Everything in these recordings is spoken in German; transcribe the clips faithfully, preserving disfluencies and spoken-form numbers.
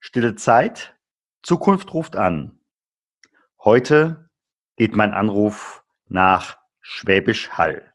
Stille Zeit, Zukunft ruft an. Heute geht mein Anruf nach Schwäbisch Hall.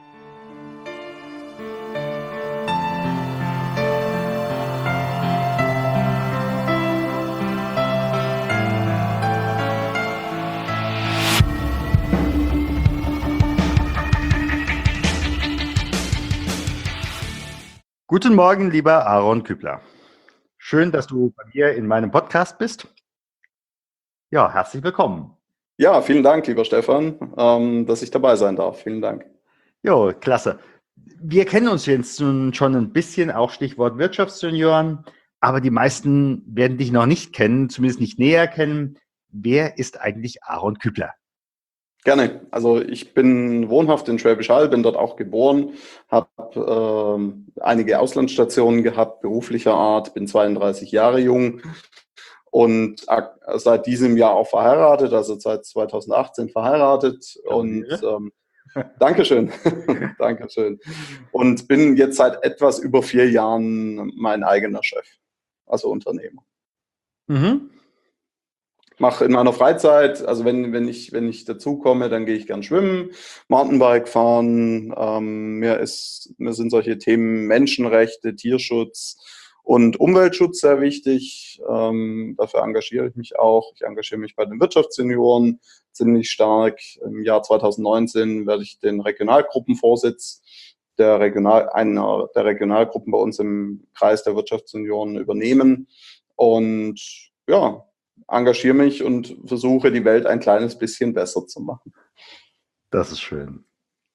Guten Morgen, lieber Aaron Kübler. Schön, dass du bei mir in meinem Podcast bist. Ja, herzlich willkommen. Ja, vielen Dank, lieber Stefan, ähm, dass ich dabei sein darf. Vielen Dank. Jo, klasse. Wir kennen uns jetzt nun schon ein bisschen, auch Stichwort Wirtschaftsjunioren, aber die meisten werden dich noch nicht kennen, zumindest nicht näher kennen. Wer ist eigentlich Aaron Kübler? Gerne. Also ich bin wohnhaft in Schwäbisch Hall, bin dort auch geboren, habe ähm, einige Auslandsstationen gehabt, beruflicher Art, bin zweiunddreißig Jahre jung und ak- seit diesem Jahr auch verheiratet, also seit zweitausendachtzehn verheiratet. Und ähm, Dankeschön, Dankeschön. Und bin jetzt seit etwas über vier Jahren mein eigener Chef, also Unternehmer. Mhm. Mache in meiner Freizeit, also wenn, wenn ich, wenn ich dazu komme, dann gehe ich gern schwimmen, Mountainbike fahren. Ähm, mir ist, mir sind solche Themen Menschenrechte, Tierschutz und Umweltschutz sehr wichtig. Ähm, dafür engagiere ich mich auch. Ich engagiere mich bei den Wirtschaftssenioren ziemlich stark. Im Jahr zweitausendneunzehn werde ich den Regionalgruppenvorsitz der Regional, einer der Regionalgruppen bei uns im Kreis der Wirtschaftssenioren übernehmen. Und ja, engagiere mich und versuche, die Welt ein kleines bisschen besser zu machen. Das ist schön.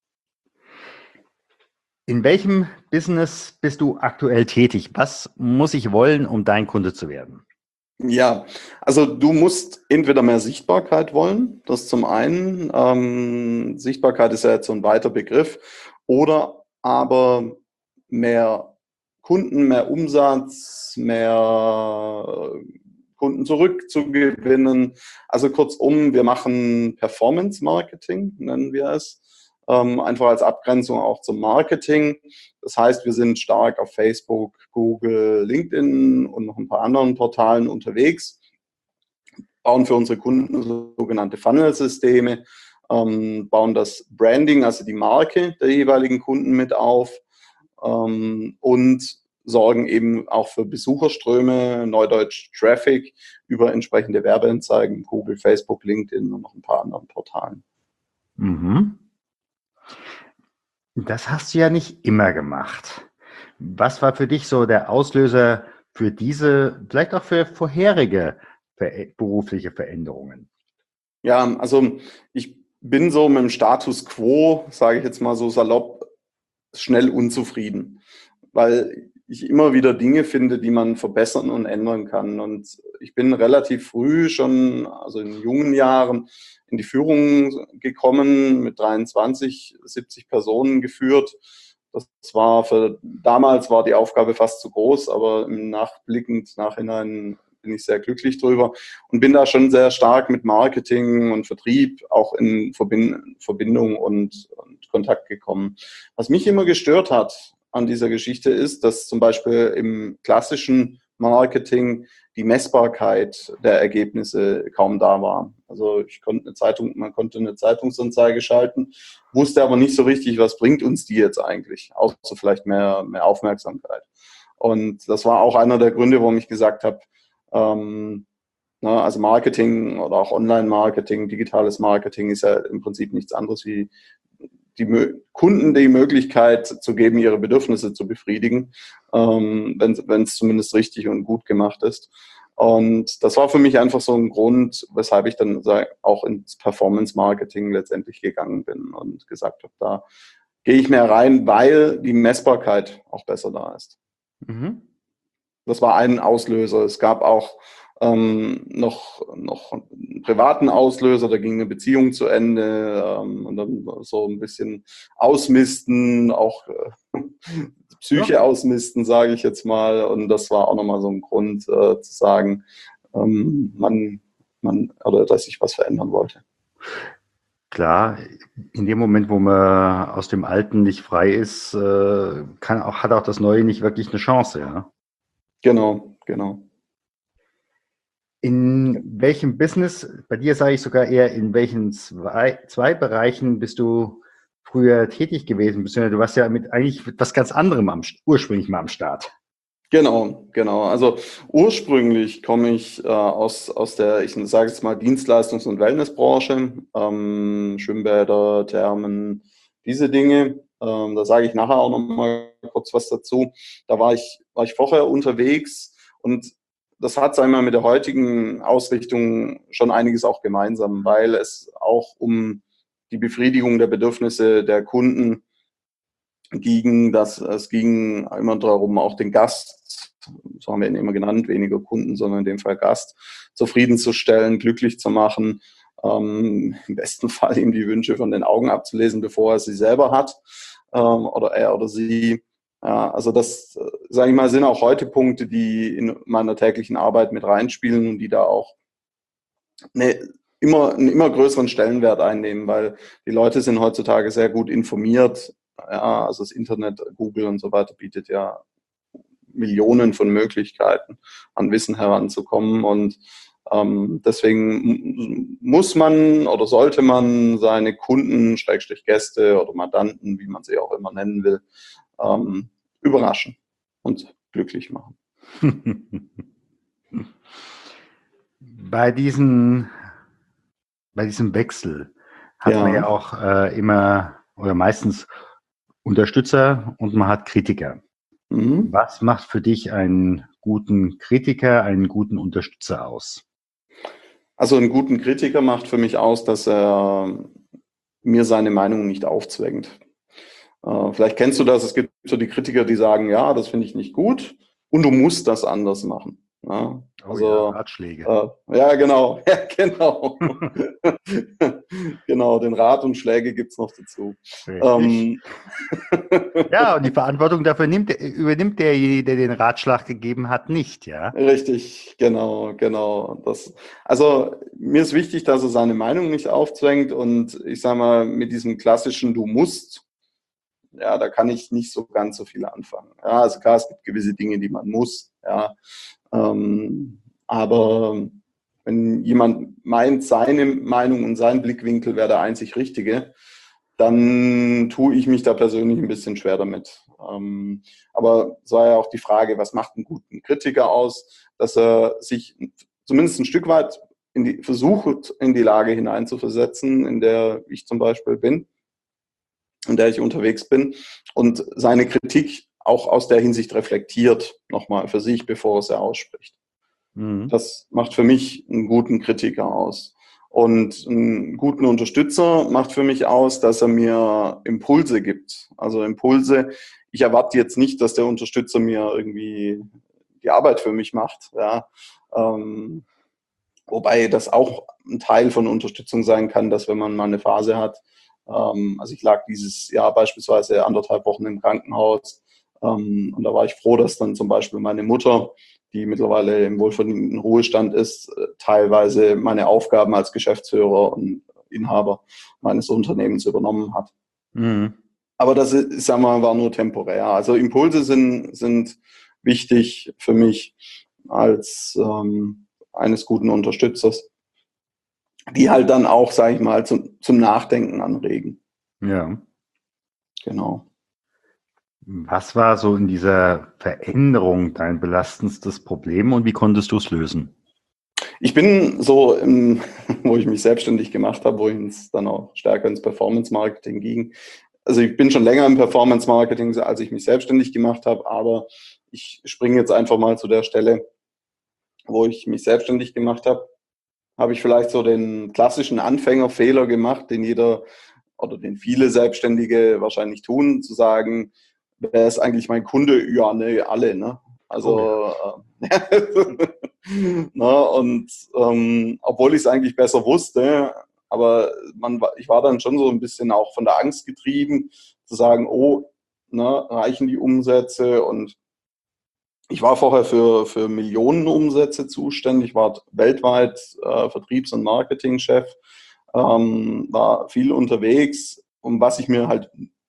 In welchem Business bist du aktuell tätig? Was muss ich wollen, um dein Kunde zu werden? Ja, also du musst entweder mehr Sichtbarkeit wollen, das zum einen. Ähm, Sichtbarkeit ist ja jetzt so ein weiter Begriff. Oder aber mehr Kunden, mehr Umsatz, mehr Kunden zurückzugewinnen. Also kurzum, wir machen Performance Marketing, nennen wir es. Ähm, einfach als Abgrenzung auch zum Marketing. Das heißt, wir sind stark auf Facebook, Google, LinkedIn und noch ein paar anderen Portalen unterwegs, bauen für unsere Kunden sogenannte Funnel-Systeme, ähm, bauen das Branding, also die Marke der jeweiligen Kunden mit auf ähm, und sorgen eben auch für Besucherströme, neudeutsch Traffic, über entsprechende Werbeanzeigen, Google, Facebook, LinkedIn und noch ein paar anderen Portalen. Mhm. Das hast du ja nicht immer gemacht. Was war für dich so der Auslöser für diese, vielleicht auch für vorherige ver- berufliche Veränderungen? Ja, also ich bin so mit dem Status quo, sage ich jetzt mal so salopp, schnell unzufrieden, weil ich immer wieder Dinge finde, die man verbessern und ändern kann. Und ich bin relativ früh schon, also in jungen Jahren, in die Führung gekommen, mit dreiundzwanzig, siebzig Personen geführt. Das war für, damals war die Aufgabe fast zu groß, aber im Nachblickend, Nachhinein bin ich sehr glücklich drüber und bin da schon sehr stark mit Marketing und Vertrieb auch in Verbindung und, und Kontakt gekommen. Was mich immer gestört hat an dieser Geschichte ist, dass zum Beispiel im klassischen Marketing die Messbarkeit der Ergebnisse kaum da war. Also ich konnte eine Zeitung, man konnte eine Zeitungsanzeige schalten, wusste aber nicht so richtig, was bringt uns die jetzt eigentlich, außer vielleicht mehr, mehr Aufmerksamkeit. Und das war auch einer der Gründe, warum ich gesagt habe, ähm, na, also Marketing oder auch Online-Marketing, digitales Marketing ist ja im Prinzip nichts anderes wie die Mö- Kunden die Möglichkeit zu geben, ihre Bedürfnisse zu befriedigen, ähm, wenn es zumindest richtig und gut gemacht ist. Und das war für mich einfach so ein Grund, weshalb ich dann auch ins Performance-Marketing letztendlich gegangen bin und gesagt habe, da gehe ich mehr rein, weil die Messbarkeit auch besser da ist. Mhm. Das war ein Auslöser. Es gab auch ähm, noch, noch einen privaten Auslöser, da ging eine Beziehung zu Ende ähm, und dann so ein bisschen ausmisten, auch äh, Psyche Ja. ausmisten, sage ich jetzt mal. Und das war auch nochmal so ein Grund äh, zu sagen, ähm, man, man, oder dass ich was verändern wollte. Klar, in dem Moment, wo man aus dem Alten nicht frei ist, äh, kann auch, hat auch das Neue nicht wirklich eine Chance, ja. Genau, genau. In welchem Business, bei dir sage ich sogar eher, in welchen zwei, zwei Bereichen bist du früher tätig gewesen? Du warst ja mit eigentlich etwas ganz anderem am, ursprünglich mal am Start. Genau, genau. Also ursprünglich komme ich äh, aus, aus der, ich sage jetzt mal, Dienstleistungs- und Wellnessbranche, ähm, Schwimmbäder, Thermen, diese Dinge. Ähm, da sage ich nachher auch noch mal kurz was dazu. Da war ich, war ich vorher unterwegs und das hat, sagen wir mal, mit der heutigen Ausrichtung schon einiges auch gemeinsam, weil es auch um die Befriedigung der Bedürfnisse der Kunden ging, dass es ging immer darum, auch den Gast, so haben wir ihn immer genannt, weniger Kunden, sondern in dem Fall Gast, zufriedenzustellen, glücklich zu machen, ähm, im besten Fall ihm die Wünsche von den Augen abzulesen, bevor er sie selber hat, ähm, oder er oder sie. Ja, also das, sage ich mal, sind auch heute Punkte, die in meiner täglichen Arbeit mit reinspielen und die da auch eine, immer, einen immer größeren Stellenwert einnehmen, weil die Leute sind heutzutage sehr gut informiert. Ja, also das Internet, Google und so weiter bietet ja Millionen von Möglichkeiten, an Wissen heranzukommen. Und ähm, deswegen muss man oder sollte man seine Kunden, Schrägstrich Gäste oder Mandanten, wie man sie auch immer nennen will, ähm, überraschen und glücklich machen. Bei diesen, bei diesem Wechsel hat Ja. man ja auch äh, immer oder meistens Unterstützer und man hat Kritiker. Mhm. Was macht für dich einen guten Kritiker, einen guten Unterstützer aus? Also einen guten Kritiker macht für mich aus, dass er mir seine Meinung nicht aufzwängt. Äh, vielleicht kennst du das, es gibt so die Kritiker, die sagen, ja, das finde ich nicht gut und du musst das anders machen. Ja, Oh ja, also, Ratschläge. äh, ja, genau, ja, genau. Genau, den Rat und Schläge gibt es noch dazu. Richtig. Ähm, Ja, und die Verantwortung dafür nimmt, übernimmt derjenige, der den Ratschlag gegeben hat, nicht, ja? Richtig, genau, genau. Das, also mir ist wichtig, dass er seine Meinung nicht aufzwängt und ich sage mal, mit diesem klassischen Du musst, ja, da kann ich nicht so ganz so viel anfangen. Ja, also klar, es gibt gewisse Dinge, die man muss, ja. Ähm, aber wenn jemand meint, seine Meinung und sein Blickwinkel wäre der einzig richtige, dann tue ich mich da persönlich ein bisschen schwer damit. Ähm, aber es war ja auch die Frage, was macht einen guten Kritiker aus, dass er sich zumindest ein Stück weit in die, versucht, in die Lage hineinzuversetzen, in der ich zum Beispiel bin, in der ich unterwegs bin und seine Kritik auch aus der Hinsicht reflektiert, nochmal für sich, bevor er sie ausspricht. Mhm. Das macht für mich einen guten Kritiker aus. Und einen guten Unterstützer macht für mich aus, dass er mir Impulse gibt. Also Impulse, ich erwarte jetzt nicht, dass der Unterstützer mir irgendwie die Arbeit für mich macht. Ja. Ähm, wobei das auch ein Teil von Unterstützung sein kann, dass wenn man mal eine Phase hat, ähm, also ich lag dieses Jahr beispielsweise anderthalb Wochen im Krankenhaus, ähm, und da war ich froh, dass dann zum Beispiel meine Mutter, die mittlerweile im wohlverdienten Ruhestand ist, äh, teilweise meine Aufgaben als Geschäftsführer und Inhaber meines Unternehmens übernommen hat. Mhm. Aber das ist, sagen wir mal, war nur temporär. Also Impulse sind, sind wichtig für mich als ähm, eines guten Unterstützers, die halt dann auch, sage ich mal, zum, zum Nachdenken anregen. Ja. Genau. Was war so in dieser Veränderung dein belastendstes Problem und wie konntest du es lösen? Ich bin so, im, wo ich mich selbstständig gemacht habe, wo es dann auch stärker ins Performance-Marketing ging. Also ich bin schon länger im Performance-Marketing, als ich mich selbstständig gemacht habe, aber ich springe jetzt einfach mal zu der Stelle, wo ich mich selbstständig gemacht habe. Habe ich vielleicht so den klassischen Anfängerfehler gemacht, den jeder oder den viele Selbstständige wahrscheinlich tun, zu sagen, wer ist eigentlich mein Kunde? Ja, ne, alle, ne? Oh ja. Also, äh, na, und ähm, obwohl ich es eigentlich besser wusste, aber man, ich war dann schon so ein bisschen auch von der Angst getrieben, zu sagen, oh, ne, reichen die Umsätze? Und ich war vorher für, für Millionenumsätze zuständig, war weltweit äh, Vertriebs- und Marketingchef, ähm, war viel unterwegs. Und was ich mir halt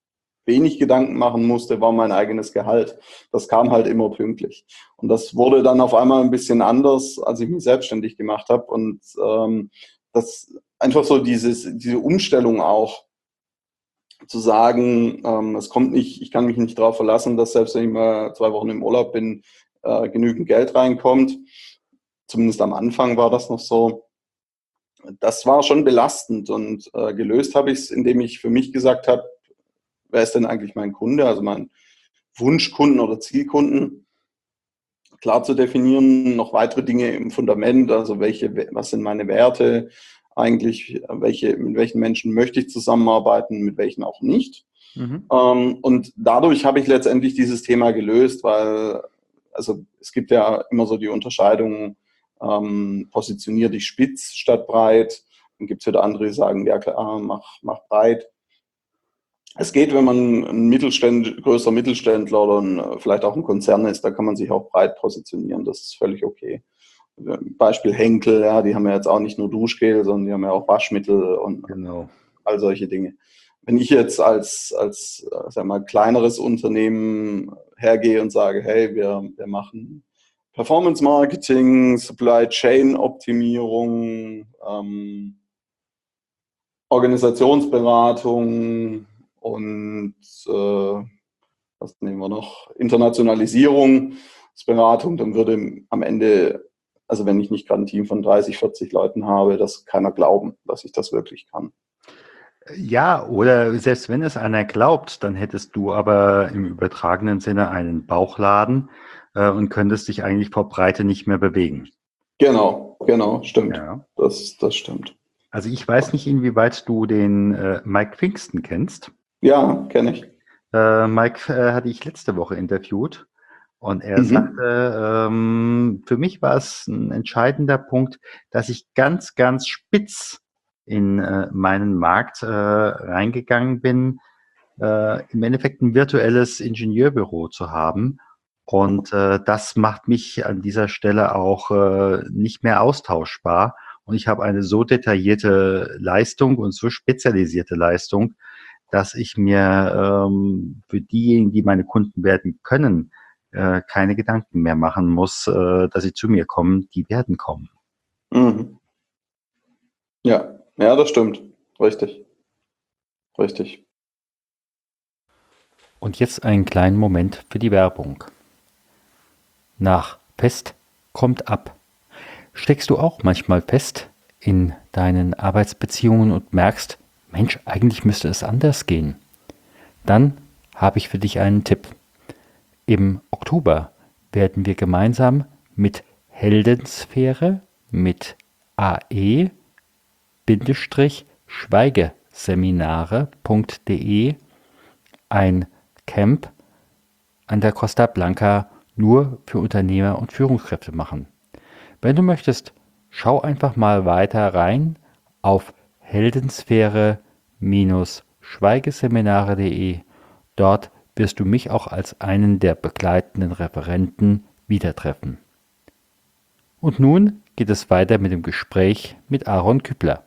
wenig Gedanken machen musste, war mein eigenes Gehalt. Das kam halt immer pünktlich. Und das wurde dann auf einmal ein bisschen anders, als ich mich selbstständig gemacht habe. Und ähm, das einfach so dieses, diese Umstellung auch zu sagen, ähm, es kommt nicht, ich kann mich nicht darauf verlassen, dass selbst wenn ich mal zwei Wochen im Urlaub bin, äh, genügend Geld reinkommt. Zumindest am Anfang war das noch so. Das war schon belastend und äh, gelöst habe ich es, indem ich für mich gesagt habe, wer ist denn eigentlich mein Kunde, also mein Wunschkunden oder Zielkunden, klar zu definieren, noch weitere Dinge im Fundament, also welche, was sind meine Werte eigentlich, welche, mit welchen Menschen möchte ich zusammenarbeiten, mit welchen auch nicht. Mhm. Ähm, und dadurch habe ich letztendlich dieses Thema gelöst, weil also es gibt ja immer so die Unterscheidung, ähm, positionier dich spitz statt breit. Dann gibt es wieder andere, die sagen, ja klar, mach, mach breit. Es geht, wenn man ein Mittelständ, größer Mittelständler oder ein, vielleicht auch ein Konzern ist, da kann man sich auch breit positionieren. Das ist völlig okay. Beispiel Henkel, ja, die haben ja jetzt auch nicht nur Duschgel, sondern die haben ja auch Waschmittel und Genau. all solche Dinge. Wenn ich jetzt als, als sag mal, kleineres Unternehmen hergehe und sage, hey, wir, wir machen Performance Marketing, Supply Chain Optimierung, ähm, Organisationsberatung und äh, was nehmen wir noch? Internationalisierungsberatung, dann würde am Ende, also wenn ich nicht gerade ein Team von dreißig, vierzig Leuten habe, das keiner glauben, dass ich das wirklich kann. Ja, oder selbst wenn es einer glaubt, dann hättest du aber im übertragenen Sinne einen Bauchladen äh, und könntest dich eigentlich vor Breite nicht mehr bewegen. Genau, genau, stimmt. Ja. Das, das stimmt. Also ich weiß nicht, inwieweit du den äh, Mike Pfingsten kennst. Ja, kenne ich. Äh, Mike äh, hatte ich letzte Woche interviewt und er Mhm. sagte, ähm, für mich war es ein entscheidender Punkt, dass ich ganz, ganz spitz in äh, meinen Markt äh, reingegangen bin, äh, im Endeffekt ein virtuelles Ingenieurbüro zu haben. Und äh, das macht mich an dieser Stelle auch äh, nicht mehr austauschbar. Und ich habe eine so detaillierte Leistung und so spezialisierte Leistung, dass ich mir ähm, für diejenigen, die meine Kunden werden können, äh, keine Gedanken mehr machen muss, äh, dass sie zu mir kommen. Die werden kommen. Mhm. Ja, ja, das stimmt. Richtig, richtig. Und jetzt einen kleinen Moment für die Werbung. Nach Pest kommt ab. Steckst du auch manchmal fest in deinen Arbeitsbeziehungen und merkst, Mensch, eigentlich müsste es anders gehen? Dann habe ich für dich einen Tipp. Im Oktober werden wir gemeinsam mit Heldensphäre mit ae-schweigeseminare punkt de ein Camp an der Costa Blanca nur für Unternehmer und Führungskräfte machen. Wenn du möchtest, schau einfach mal weiter rein auf heldensphäre-schweigeseminare punkt de. Dort wirst du mich auch als einen der begleitenden Referenten wieder treffen. Und nun geht es weiter mit dem Gespräch mit Aaron Kübler.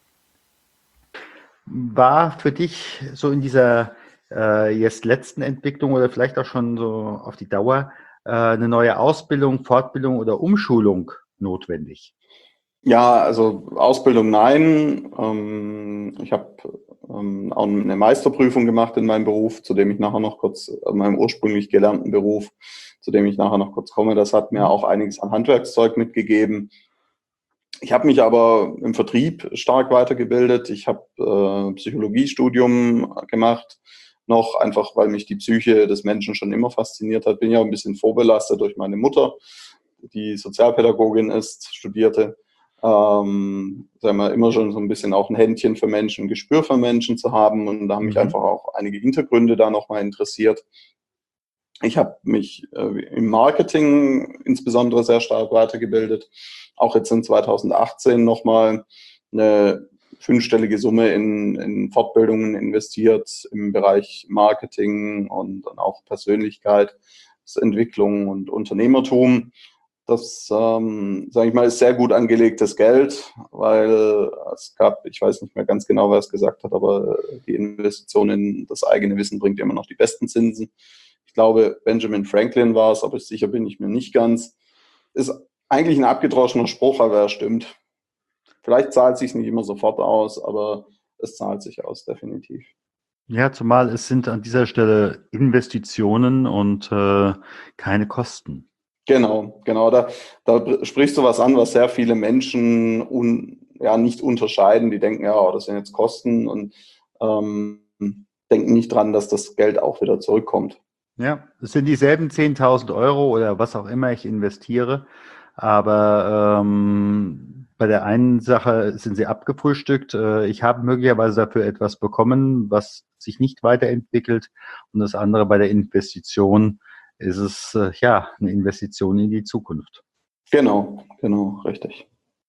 War für dich so in dieser äh, jetzt letzten Entwicklung oder vielleicht auch schon so auf die Dauer äh, eine neue Ausbildung, Fortbildung oder Umschulung notwendig? Ja, also Ausbildung nein. Ähm, ich habe ähm, auch eine Meisterprüfung gemacht in meinem Beruf, zu dem ich nachher noch kurz, äh, meinem ursprünglich gelernten Beruf, zu dem ich nachher noch kurz komme. Das hat mir auch einiges an Handwerkszeug mitgegeben. Ich habe mich aber im Vertrieb stark weitergebildet. Ich habe äh, Psychologiestudium gemacht, noch einfach, weil mich die Psyche des Menschen schon immer fasziniert hat. Bin ja ein bisschen vorbelastet durch meine Mutter, die Sozialpädagogin ist, studierte. Ähm, sagen wir, immer schon so ein bisschen auch ein Händchen für Menschen, ein Gespür für Menschen zu haben. Und da haben mich Mhm. einfach auch einige Hintergründe da nochmal interessiert. Ich habe mich äh, im Marketing insbesondere sehr stark weitergebildet. Auch jetzt in zweitausendachtzehn nochmal eine fünfstellige Summe in, in Fortbildungen investiert im Bereich Marketing und dann auch Persönlichkeitsentwicklung und Unternehmertum. das, ähm, sage ich mal, ist sehr gut angelegtes Geld, weil es gab, ich weiß nicht mehr ganz genau, wer es gesagt hat, aber die Investition in das eigene Wissen bringt immer noch die besten Zinsen. Ich glaube, Benjamin Franklin war es, aber sicher bin ich mir nicht ganz. Ist eigentlich ein abgedroschener Spruch, aber er stimmt. Vielleicht zahlt es sich nicht immer sofort aus, aber es zahlt sich aus, definitiv. Ja, zumal es sind an dieser Stelle Investitionen und äh, keine Kosten. Genau, genau. Da, da sprichst du was an, was sehr viele Menschen un, ja, nicht unterscheiden. Die denken, ja, oh, das sind jetzt Kosten und ähm, denken nicht dran, dass das Geld auch wieder zurückkommt. Ja, es sind dieselben zehntausend Euro oder was auch immer ich investiere, aber ähm, bei der einen Sache sind sie abgefrühstückt. Äh, ich habe möglicherweise dafür etwas bekommen, was sich nicht weiterentwickelt, und das andere, bei der Investition, ist es äh, ja eine Investition in die Zukunft. Genau, genau, richtig.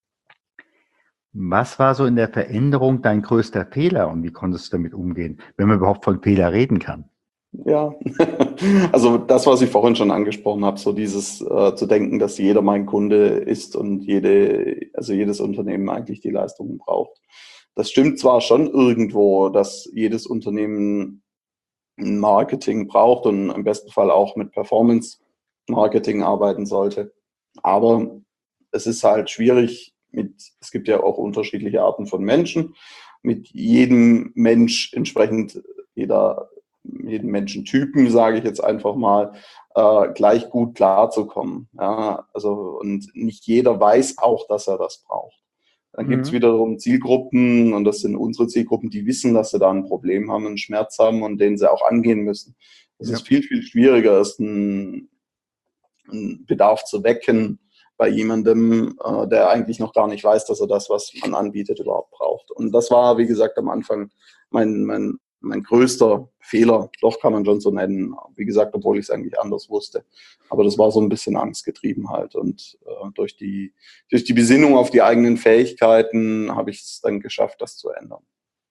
Was war so in der Veränderung dein größter Fehler und wie konntest du damit umgehen, wenn man überhaupt von Fehler reden kann? Ja, also das, was ich vorhin schon angesprochen habe, so dieses äh, zu denken, dass jeder mein Kunde ist und jede, also jedes Unternehmen eigentlich die Leistungen braucht. Das stimmt zwar schon irgendwo, dass jedes Unternehmen ein Marketing braucht und im besten Fall auch mit Performance-Marketing arbeiten sollte, aber es ist halt schwierig mit, es gibt ja auch unterschiedliche Arten von Menschen, mit jedem Mensch entsprechend jeder jeden Menschentypen, sage ich jetzt einfach mal, äh, gleich gut klarzukommen. Ja, also, und nicht jeder weiß auch, dass er das braucht. Dann gibt es Mhm. wiederum Zielgruppen, und das sind unsere Zielgruppen, die wissen, dass sie da ein Problem haben, einen Schmerz haben und den sie auch angehen müssen. Es Ja. ist viel, viel schwieriger, ist ein, einen Bedarf zu wecken bei jemandem, äh, der eigentlich noch gar nicht weiß, dass er das, was man anbietet, überhaupt braucht. Und das war, wie gesagt, am Anfang mein, mein, mein größter Fehler, doch kann man schon so nennen, wie gesagt, obwohl ich es eigentlich anders wusste. Aber das war so ein bisschen angstgetrieben halt. Und äh, durch, die, durch die Besinnung auf die eigenen Fähigkeiten habe ich es dann geschafft, das zu ändern.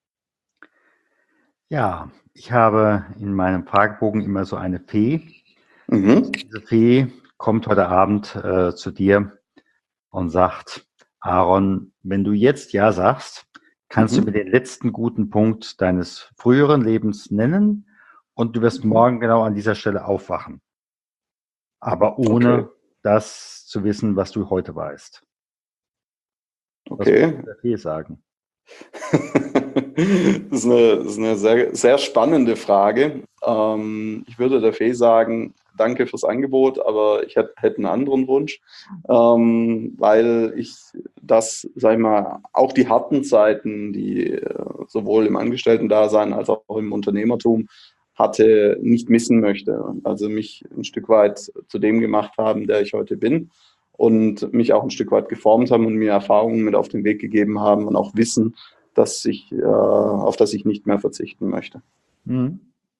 Ja, ich habe in meinem Fragebogen immer so eine Fee. Mhm. Diese Fee kommt heute Abend äh, zu dir und sagt: Aaron, wenn du jetzt Ja sagst, kannst du mir Mhm. den letzten guten Punkt deines früheren Lebens nennen und du wirst Mhm. morgen genau an dieser Stelle aufwachen. Aber Okay, ohne das zu wissen, was du heute weißt. Was würdest okay. du der Fee sagen? Das ist eine, das ist eine sehr, sehr spannende Frage. Ähm, ich würde der Fee sagen, danke fürs Angebot, aber ich hätte, hätte einen anderen Wunsch, ähm, weil ich das, sag ich mal, auch die harten Zeiten, die äh, sowohl im Angestellten-Dasein als auch im Unternehmertum hatte, nicht missen möchte. Also mich ein Stück weit zu dem gemacht haben, der ich heute bin, und mich auch ein Stück weit geformt haben und mir Erfahrungen mit auf den Weg gegeben haben und auch Wissen, dass ich, äh, auf das ich nicht mehr verzichten möchte. Mhm.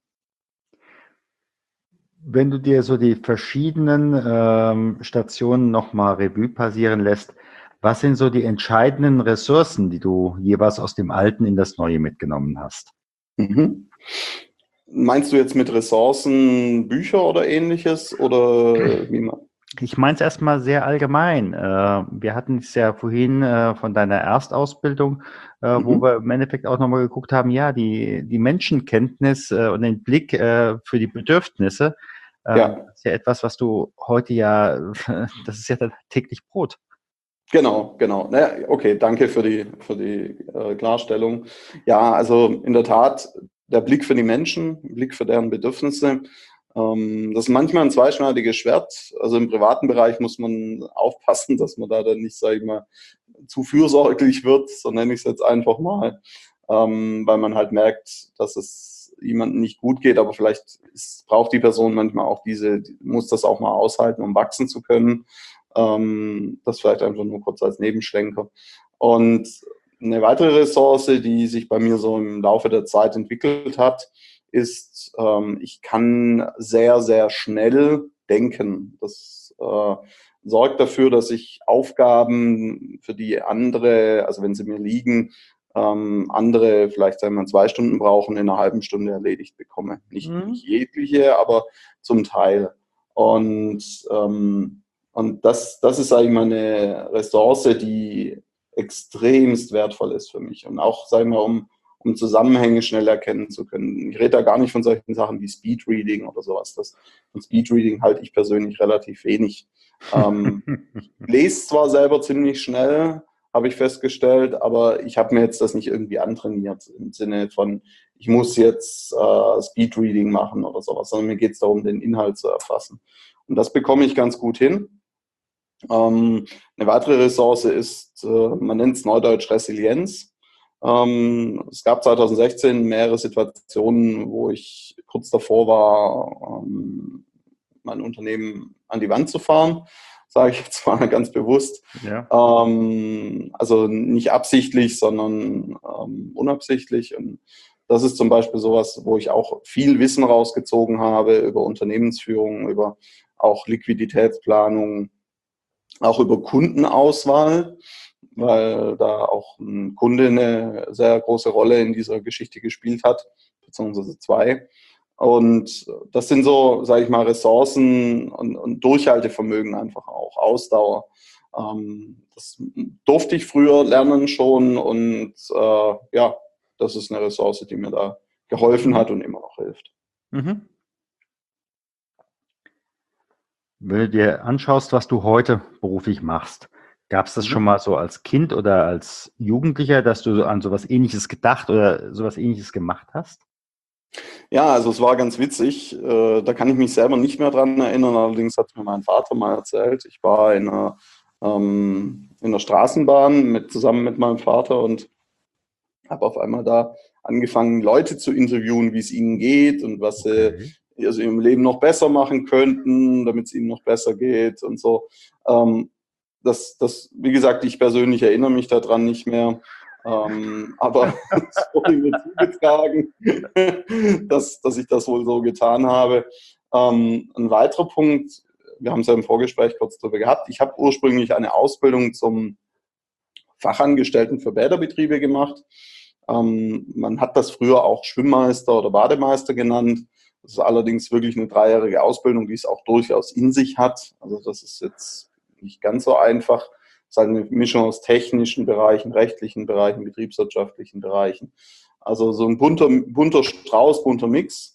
Wenn du dir so die verschiedenen ähm, Stationen nochmal Revue passieren lässt, was sind so die entscheidenden Ressourcen, die du jeweils aus dem Alten in das Neue mitgenommen hast? Mhm. Meinst du jetzt mit Ressourcen Bücher oder ähnliches? Oder wie man? Ich meine es erstmal sehr allgemein. Äh, wir hatten es ja vorhin äh, von deiner Erstausbildung, äh, wo Mhm. wir im Endeffekt auch nochmal geguckt haben, ja, die, die Menschenkenntnis äh, und den Blick äh, für die Bedürfnisse, ähm, Ja, das ist ja etwas, was du heute ja, das ist ja dein täglich Brot. genau, genau. Naja, okay, danke für die, für die äh, Klarstellung. Ja, also in der Tat, der Blick für die Menschen, Blick für deren Bedürfnisse, ähm, das ist manchmal ein zweischneidiges Schwert. Also im privaten Bereich muss man aufpassen, dass man da dann nicht, sage ich mal, zu fürsorglich wird, so nenne ich es jetzt einfach mal, ähm, weil man halt merkt, dass es jemandem nicht gut geht, aber vielleicht ist, braucht die Person manchmal auch diese, muss das auch mal aushalten, um wachsen zu können. Ähm, das vielleicht einfach nur kurz als Nebenschlenker. Und eine weitere Ressource, die sich bei mir so im Laufe der Zeit entwickelt hat, ist, ähm, ich kann sehr, sehr schnell denken. Das äh, sorgt dafür, dass ich Aufgaben, für die andere, also wenn sie mir liegen, ähm, andere vielleicht sagen wir zwei Stunden brauchen, in einer halben Stunde erledigt bekomme. Nicht, nicht Mhm. jegliche, aber zum Teil. Und ähm, Und das, das ist eigentlich meine Ressource, die extremst wertvoll ist für mich. Und auch, sagen wir, um, um Zusammenhänge schnell erkennen zu können. Ich rede da gar nicht von solchen Sachen wie Speedreading oder sowas. Das, von Speedreading halte ich persönlich relativ wenig. Ähm, ich lese zwar selber ziemlich schnell, habe ich festgestellt, aber ich habe mir jetzt das nicht irgendwie antrainiert im Sinne von, ich muss jetzt äh, Speedreading machen oder sowas, sondern mir geht es darum, den Inhalt zu erfassen. Und das bekomme ich ganz gut hin. Ähm, eine weitere Ressource ist, äh, man nennt es neudeutsch Resilienz. Ähm, es gab zwanzig sechzehn mehrere Situationen, wo ich kurz davor war, ähm, mein Unternehmen an die Wand zu fahren, sage ich jetzt mal ganz bewusst. Ja. Ähm, also nicht absichtlich, sondern ähm, unabsichtlich. Und das ist zum Beispiel sowas, wo ich auch viel Wissen rausgezogen habe über Unternehmensführung, über auch Liquiditätsplanung, auch über Kundenauswahl, weil da auch ein Kunde eine sehr große Rolle in dieser Geschichte gespielt hat, beziehungsweise zwei. Und das sind so, sage ich mal, Ressourcen und, und Durchhaltevermögen einfach auch, Ausdauer. Ähm, das durfte ich früher lernen schon und äh, ja, das ist eine Ressource, die mir da geholfen hat und immer noch hilft. Mhm. Wenn du dir anschaust, was du heute beruflich machst, gab es das schon mal so als Kind oder als Jugendlicher, dass du an sowas Ähnliches gedacht oder sowas Ähnliches gemacht hast? Ja, also es war ganz witzig. Äh, da kann ich mich selber nicht mehr dran erinnern. Allerdings hat mir mein Vater mal erzählt. Ich war in einer, ähm, in einer Straßenbahn mit, zusammen mit meinem Vater und habe auf einmal da angefangen, Leute zu interviewen, wie es ihnen geht und was sie Okay. also im Leben noch besser machen könnten, damit es ihnen noch besser geht und so. Ähm, das, das, wie gesagt, ich persönlich erinnere mich daran nicht mehr. Ähm, aber es wurde mir zugetragen, dass, dass ich das wohl so getan habe. Ähm, ein weiterer Punkt, wir haben es ja im Vorgespräch kurz darüber gehabt, ich habe ursprünglich eine Ausbildung zum Fachangestellten für Bäderbetriebe gemacht. Ähm, man hat das früher auch Schwimmmeister oder Bademeister genannt. Das ist allerdings wirklich eine dreijährige Ausbildung, die es auch durchaus in sich hat. Also das ist jetzt nicht ganz so einfach. Es ist halt eine Mischung aus technischen Bereichen, rechtlichen Bereichen, betriebswirtschaftlichen Bereichen. Also so ein bunter, bunter Strauß, bunter Mix.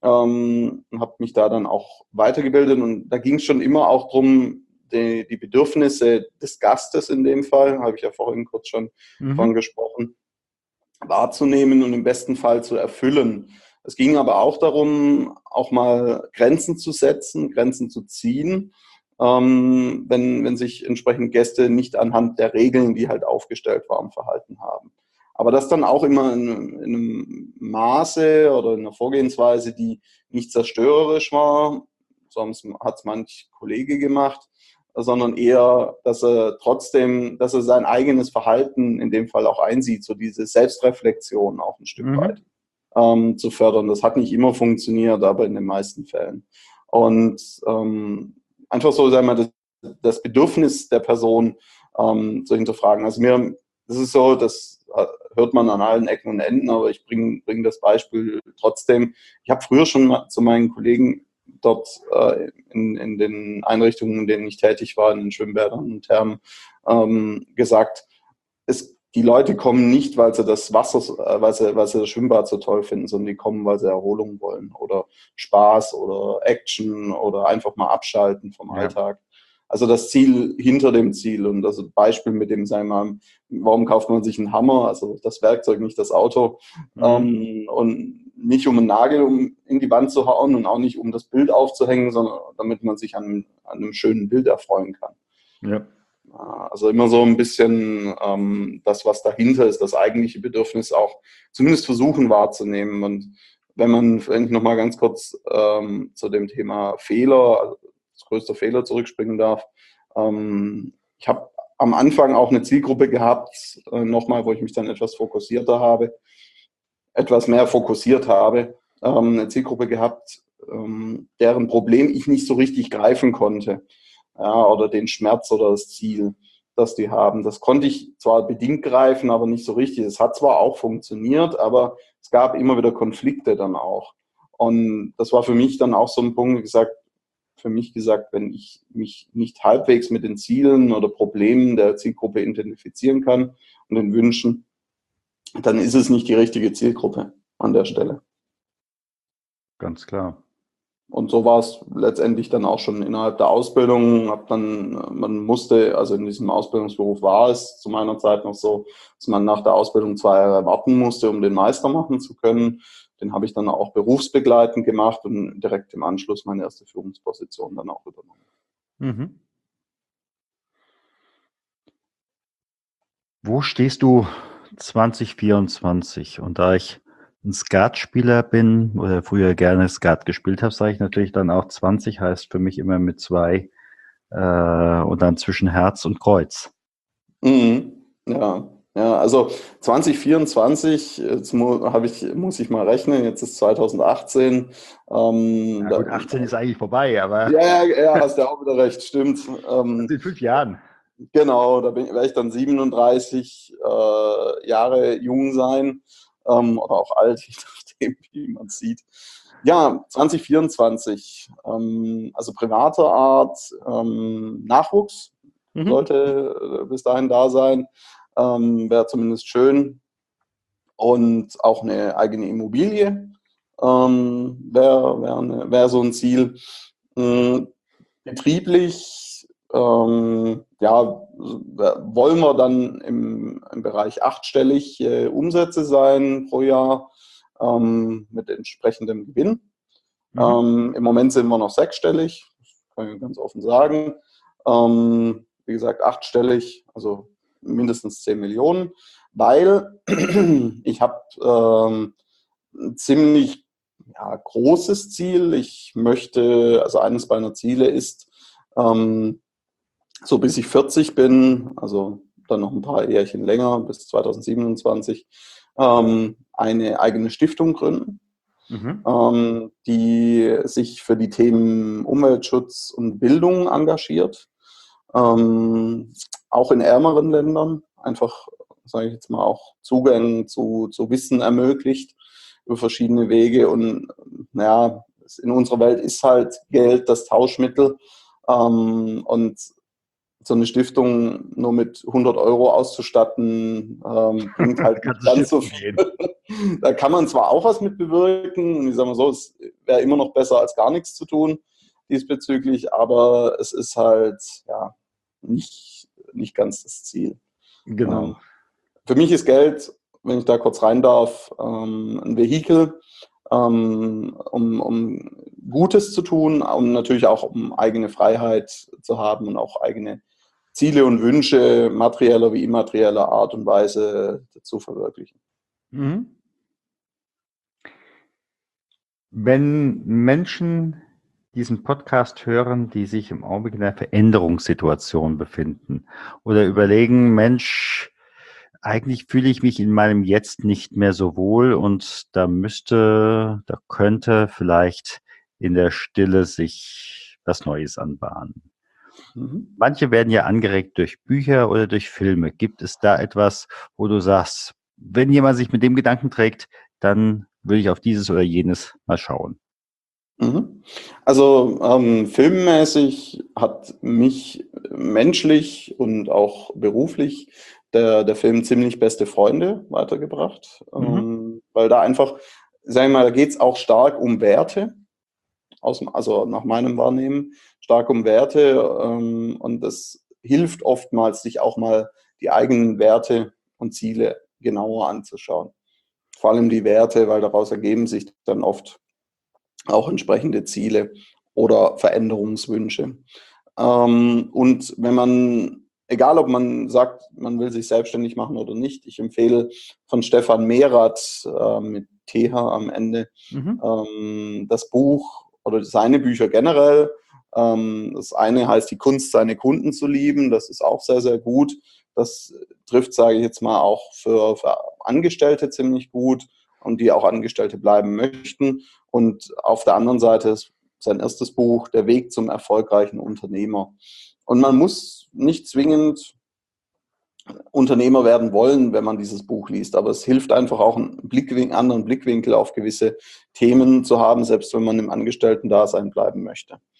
Ähm, habe mich da dann auch weitergebildet und da ging es schon immer auch darum, die, die Bedürfnisse des Gastes in dem Fall, habe ich ja vorhin kurz schon Mhm. von gesprochen, wahrzunehmen und im besten Fall zu erfüllen. Es ging aber auch darum, auch mal Grenzen zu setzen, Grenzen zu ziehen, ähm, wenn, wenn sich entsprechend Gäste nicht anhand der Regeln, die halt aufgestellt waren, verhalten haben. Aber das dann auch immer in, in einem Maße oder in einer Vorgehensweise, die nicht zerstörerisch war, sonst hat es manch Kollege gemacht, sondern eher, dass er trotzdem, dass er sein eigenes Verhalten in dem Fall auch einsieht, so diese Selbstreflexion auch ein Stück Mhm. weit ähm, zu fördern. Das hat nicht immer funktioniert, aber in den meisten Fällen. Und ähm, einfach so, sagen wir, das, das Bedürfnis der Person ähm, zu hinterfragen. Also mir, das ist so, das hört man an allen Ecken und Enden, aber ich bringe bring das Beispiel trotzdem. Ich habe früher schon mal zu meinen Kollegen dort äh, in, in den Einrichtungen, in denen ich tätig war, in den Schwimmbädern und Thermen, ähm, gesagt, es, die Leute kommen nicht, weil sie das Wasser, äh, weil, sie, weil sie das Schwimmbad so toll finden, sondern die kommen, weil sie Erholung wollen oder Spaß oder Action oder einfach mal abschalten vom Ja. Alltag. Also das Ziel hinter dem Ziel und das Beispiel mit dem, sagen wir mal, warum kauft man sich einen Hammer, also das Werkzeug, nicht das Auto, Mhm. ähm, und nicht um einen Nagel um in die Wand zu hauen und auch nicht um das Bild aufzuhängen, sondern damit man sich an, an einem schönen Bild erfreuen kann. Ja. Also immer so ein bisschen ähm, das, was dahinter ist, das eigentliche Bedürfnis auch zumindest versuchen wahrzunehmen. Und wenn man, wenn ich nochmal ganz kurz ähm, zu dem Thema Fehler, also das größte Fehler zurückspringen darf, ähm, ich habe am Anfang auch eine Zielgruppe gehabt, äh, nochmal, wo ich mich dann etwas fokussierter habe, etwas mehr fokussiert habe, ähm, eine Zielgruppe gehabt, ähm, deren Problem ich nicht so richtig greifen konnte. Ja, oder den Schmerz oder das Ziel, das die haben. Das konnte ich zwar bedingt greifen, aber nicht so richtig. Es hat zwar auch funktioniert, aber es gab immer wieder Konflikte dann auch. Und das war für mich dann auch so ein Punkt, wie gesagt, für mich gesagt, wenn ich mich nicht halbwegs mit den Zielen oder Problemen der Zielgruppe identifizieren kann und den Wünschen, dann ist es nicht die richtige Zielgruppe an der Stelle. Ganz klar. Und so war es letztendlich dann auch schon innerhalb der Ausbildung. Hab dann, man musste, also in diesem Ausbildungsberuf war es zu meiner Zeit noch so, dass man nach der Ausbildung zwei Jahre warten musste, um den Meister machen zu können. Den habe ich dann auch berufsbegleitend gemacht und direkt im Anschluss meine erste Führungsposition dann auch übernommen. Mhm. Wo stehst du zwanzig vierundzwanzig? Und da ich ein Skatspieler bin oder früher gerne Skat gespielt habe, sage ich natürlich dann auch zwanzig heißt für mich immer mit zwei äh, und dann zwischen Herz und Kreuz. Mhm. Ja, ja, also zwanzig vierundzwanzig, jetzt mu hab ich, muss ich mal rechnen, jetzt ist zwanzig achtzehn. Ähm, Ja, gut, da, achtzehn ist eigentlich vorbei, aber ja, ja, ja, hast ja auch wieder recht, stimmt. Ähm, in fünf Jahren. Genau, da wäre ich dann siebenunddreißig äh, Jahre jung sein ähm, oder auch alt, je nachdem, wie man es sieht. Ja, zwanzig vierundzwanzig, ähm, also privater Art, ähm, Nachwuchs Mhm. sollte äh, bis dahin da sein, ähm, wäre zumindest schön. Und auch eine eigene Immobilie ähm, wäre wär wär wär so ein Ziel. Ähm, betrieblich, ähm, ja, wollen wir dann im, im Bereich achtstellig äh, Umsätze sein pro Jahr ähm, mit entsprechendem Gewinn. Mhm. Ähm, im Moment sind wir noch sechsstellig, das kann ich ganz offen sagen. Ähm, wie gesagt, achtstellig, also mindestens zehn Millionen, weil ich habe ähm, ein ziemlich ja, großes Ziel. Ich möchte, also eines meiner Ziele ist, ähm, so bis ich vierzig bin, also dann noch ein paar Jährchen länger, bis zwanzig siebenundzwanzig, ähm, eine eigene Stiftung gründen, Mhm. ähm, die sich für die Themen Umweltschutz und Bildung engagiert, ähm, auch in ärmeren Ländern, einfach, sage ich jetzt mal, auch Zugang zu, zu Wissen ermöglicht über verschiedene Wege. Und naja, in unserer Welt ist halt Geld das Tauschmittel. Ähm, und so eine Stiftung nur mit hundert Euro auszustatten, ähm, bringt halt nicht Kannst du ganz so stiften viel. Da kann man zwar auch was mit bewirken, ich sage mal so, es wäre immer noch besser als gar nichts zu tun diesbezüglich, aber es ist halt ja nicht, nicht ganz das Ziel. Genau. Ähm, für mich ist Geld, wenn ich da kurz rein darf, ähm, ein Vehikel, ähm, um, um Gutes zu tun, um natürlich auch um eigene Freiheit zu haben und auch eigene Ziele und Wünsche materieller wie immaterieller Art und Weise zu verwirklichen. Mhm. Wenn Menschen diesen Podcast hören, die sich im Augenblick in einer Veränderungssituation befinden oder überlegen, Mensch, eigentlich fühle ich mich in meinem Jetzt nicht mehr so wohl und da müsste, da könnte vielleicht in der Stille sich was Neues anbahnen. Mhm. Manche werden ja angeregt durch Bücher oder durch Filme. Gibt es da etwas, wo du sagst, wenn jemand sich mit dem Gedanken trägt, dann würde ich auf dieses oder jenes mal schauen? Mhm. Also ähm, filmmäßig hat mich menschlich und auch beruflich der, der Film Ziemlich beste Freunde weitergebracht, Mhm. ähm, weil da einfach, sagen wir mal, da geht es auch stark um Werte, aus, dem- also nach meinem Wahrnehmen, stark um Werte ähm, und das hilft oftmals, sich auch mal die eigenen Werte und Ziele genauer anzuschauen. Vor allem die Werte, weil daraus ergeben sich dann oft auch entsprechende Ziele oder Veränderungswünsche. Ähm, und wenn man, egal ob man sagt, man will sich selbstständig machen oder nicht, ich empfehle von Stefan Mehrath äh, mit T H am Ende Mhm. ähm, das Buch oder seine Bücher generell. Ähm, das eine heißt Die Kunst, seine Kunden zu lieben. Das ist auch sehr, sehr gut. Das trifft, sage ich jetzt mal, auch für, für Angestellte ziemlich gut und die auch Angestellte bleiben möchten. Und auf der anderen Seite ist sein erstes Buch, Der Weg zum erfolgreichen Unternehmer. Und man muss nicht zwingend Unternehmer werden wollen, wenn man dieses Buch liest, aber es hilft einfach auch, einen Blickwinkel, anderen Blickwinkel auf gewisse Themen zu haben, selbst wenn man im Angestellten-Dasein bleiben möchte.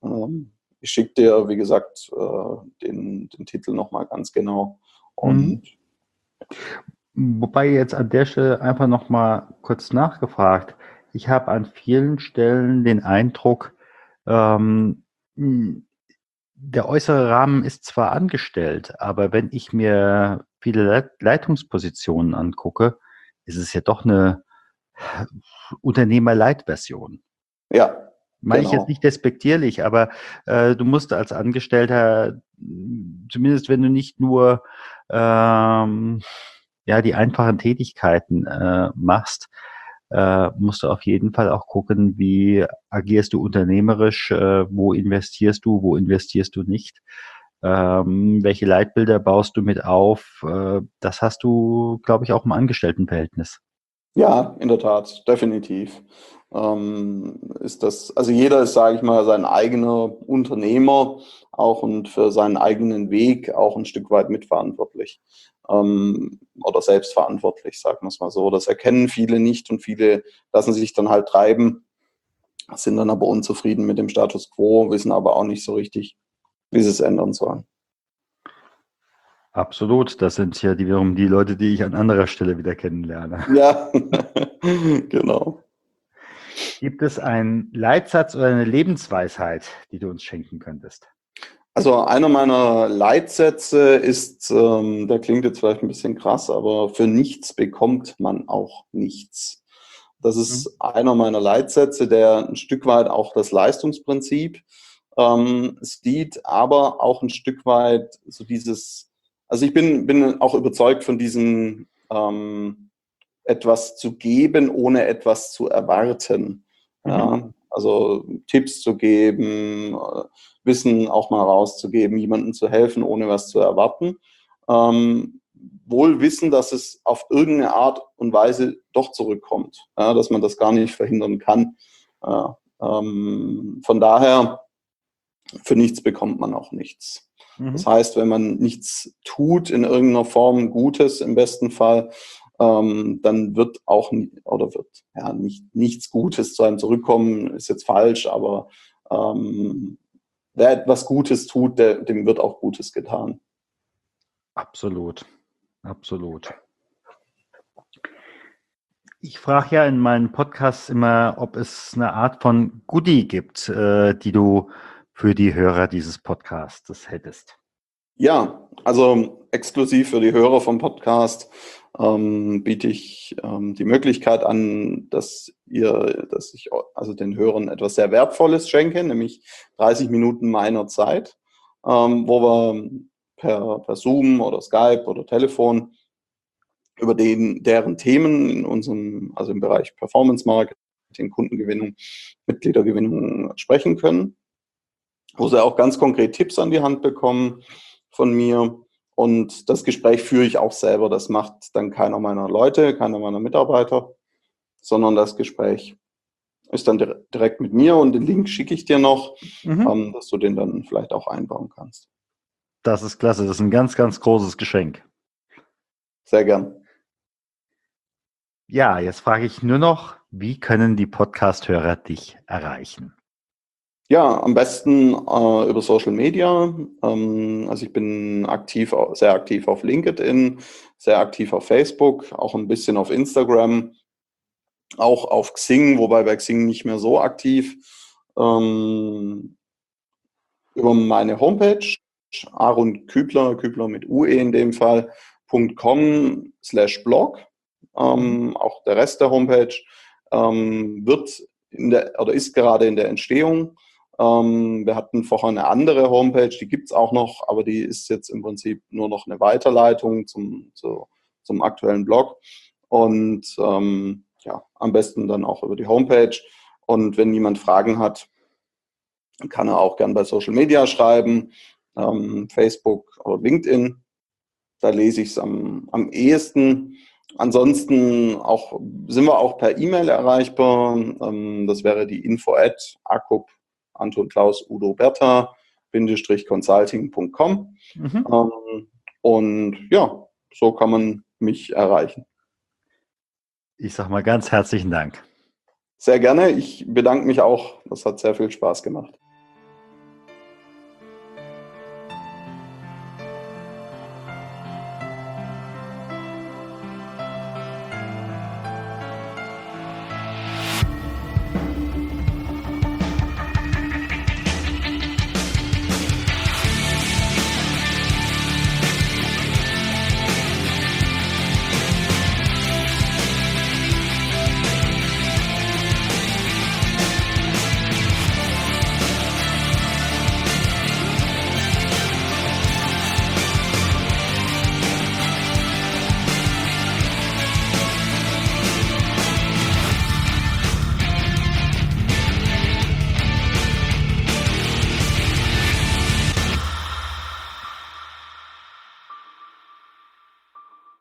Ähm, ich schicke dir, wie gesagt, äh, den, den Titel nochmal ganz genau. Und Mhm. Wobei jetzt an der Stelle einfach nochmal kurz nachgefragt. Ich habe an vielen Stellen den Eindruck, ähm, mh, der äußere Rahmen ist zwar angestellt, aber wenn ich mir viele Leit- Leitungspositionen angucke, ist es ja doch eine Unternehmer-Light-Version. ja, Meine ich jetzt genau. nicht despektierlich, aber äh, du musst als Angestellter, mh, zumindest wenn du nicht nur ähm, ja, die einfachen Tätigkeiten äh, machst, äh, musst du auf jeden Fall auch gucken, wie agierst du unternehmerisch, äh, wo investierst du, wo investierst du nicht, ähm, welche Leitbilder baust du mit auf. Äh, das hast du, glaube ich, auch im Angestelltenverhältnis. Ja, in der Tat, definitiv. Ähm, ist das, also jeder ist, sage ich mal, sein eigener Unternehmer auch und für seinen eigenen Weg auch ein Stück weit mitverantwortlich. Ähm, oder selbstverantwortlich, sagen wir es mal so. Das erkennen viele nicht und viele lassen sich dann halt treiben, sind dann aber unzufrieden mit dem Status quo, wissen aber auch nicht so richtig, wie sie es ändern sollen. Absolut, das sind ja die, wiederum die Leute, die ich an anderer Stelle wieder kennenlerne. Ja, genau. Gibt es einen Leitsatz oder eine Lebensweisheit, die du uns schenken könntest? Also einer meiner Leitsätze ist, ähm, der klingt jetzt vielleicht ein bisschen krass, aber für nichts bekommt man auch nichts. Das Mhm. ist einer meiner Leitsätze, der ein Stück weit auch das Leistungsprinzip ähm, sieht, aber auch ein Stück weit so dieses, also ich bin, bin auch überzeugt von diesem ähm, etwas zu geben, ohne etwas zu erwarten. Mhm. Ja, also Tipps zu geben, äh, Wissen auch mal rauszugeben, jemandem zu helfen, ohne was zu erwarten. Ähm, wohl wissen, dass es auf irgendeine Art und Weise doch zurückkommt, ja, dass man das gar nicht verhindern kann. Ja, ähm, von daher, für nichts bekommt man auch nichts. Das Mhm. heißt, wenn man nichts tut, in irgendeiner Form Gutes im besten Fall, ähm, dann wird auch oder wird ja nicht nichts Gutes zu einem zurückkommen, ist jetzt falsch, aber ähm, wer etwas Gutes tut, der, dem wird auch Gutes getan. Absolut, absolut. Ich frage ja in meinen Podcasts immer, ob es eine Art von Goodie gibt, äh, die du für die Hörer dieses Podcasts hättest. Ja, also exklusiv für die Hörer vom Podcast ähm, biete ich ähm, die Möglichkeit an, dass ihr, dass ich also den Hörern etwas sehr Wertvolles schenke, nämlich dreißig Minuten meiner Zeit, ähm, wo wir per, per Zoom oder Skype oder Telefon über den, deren Themen in unserem, also im Bereich Performance Marketing, Kundengewinnung, Mitgliedergewinnung sprechen können, wo sie auch ganz konkret Tipps an die Hand bekommen von mir. Und das Gespräch führe ich auch selber. Das macht dann keiner meiner Leute, keiner meiner Mitarbeiter, sondern das Gespräch ist dann direkt mit mir und den Link schicke ich dir noch, Mhm. ähm, dass du den dann vielleicht auch einbauen kannst. Das ist klasse, das ist ein ganz, ganz großes Geschenk. Sehr gern. Ja, jetzt frage ich nur noch, wie können die Podcast-Hörer dich erreichen? Ja, am besten äh, über Social Media. Ähm, also ich bin aktiv, sehr aktiv auf LinkedIn, sehr aktiv auf Facebook, auch ein bisschen auf Instagram, auch auf Xing, wobei bei Xing nicht mehr so aktiv. Ähm, über meine Homepage, Aaron Kübler, Kübler mit U E in dem Fall, .com slash blog. Mhm. Ähm, auch der Rest der Homepage ähm, wird in der, oder ist gerade in der Entstehung. Ähm, wir hatten vorher eine andere Homepage, die gibt es auch noch, aber die ist jetzt im Prinzip nur noch eine Weiterleitung zum, zu, zum aktuellen Blog. Und ähm, ja, am besten dann auch über die Homepage. Und wenn jemand Fragen hat, kann er auch gern bei Social Media schreiben, ähm, Facebook oder LinkedIn. Da lese ich es am, am ehesten. Ansonsten auch, sind wir auch per E-Mail erreichbar. Ähm, das wäre die info at akup Anton Klaus Udo Bertha consulting punkt com. Mhm. Ähm, und ja, so kann man mich erreichen. Ich sage mal ganz herzlichen Dank. Sehr gerne. Ich bedanke mich auch. Das hat sehr viel Spaß gemacht.